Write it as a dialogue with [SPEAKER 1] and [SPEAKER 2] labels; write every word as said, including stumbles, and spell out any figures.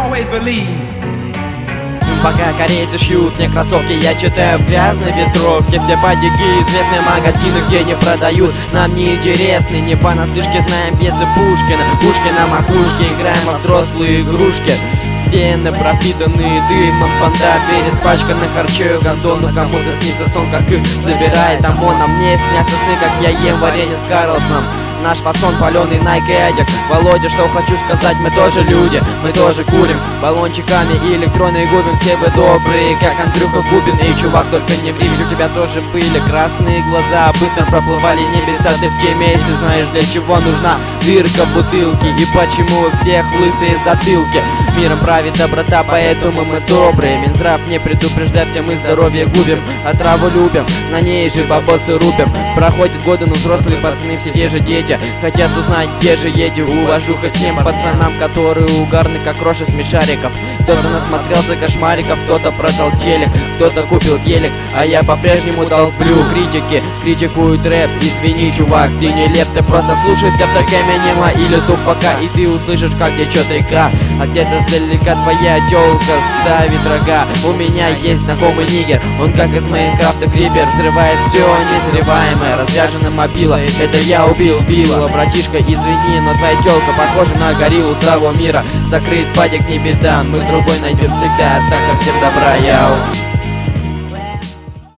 [SPEAKER 1] always believe.
[SPEAKER 2] Пока корейцы шьют мне кроссовки, я читаю в грязной ветровке все падики, известные магазины, где не продают. Нам не интересны, не понаслышке знаем пьесы Пушкина. Ушки на макушке, играем во взрослые игрушки. Стены пропитанные дымом, банда дверь испачканы харчою гондону. Кому-то снится сон, как их забирает ОМОН, а мне снятся сны, как я ем варенье с Карлсоном. Наш фасон паленый Nike Адик. Володя, что хочу сказать, мы тоже люди, мы тоже курим баллончиками и электроны губим. Все вы добрые, как Андрюха Губин. Эй, чувак, только не ври, ведь у тебя тоже были красные глаза, быстро проплывали небеса. Ты в теме, если знаешь, для чего нужна дырка в бутылке и почему у всех лысые затылки. Миром правит доброта, поэтому мы добрые. Минздрав не предупреждая, все мы здоровье губим, а траву любим, на ней же бабосы рубим. Проходят годы, но взрослые пацаны все те же дети хотят узнать, где же едем. Уважуха тем пацанам, которые угарны, как рожи смешариков. Кто-то насмотрелся кошмариков, кто-то продал телек, кто-то купил гелик, а я по-прежнему долблю критики. Критикуют рэп, извини, чувак, ты нелеп. Ты просто вслушайся в трек Эминема или Тупака, и ты услышишь, как течет река. А где-то сдалека твоя тёлка ставит рога. У меня есть знакомый нигер, он как из Майнкрафта крипер, взрывает все незреваемое, разряженным мобила. Это я убил Билла. Братишка, извини, но твоя тёлка похожа на гориллу с того мира. Закрыт падик, не беда, мы другой найдем всегда, так как всем добра, яу.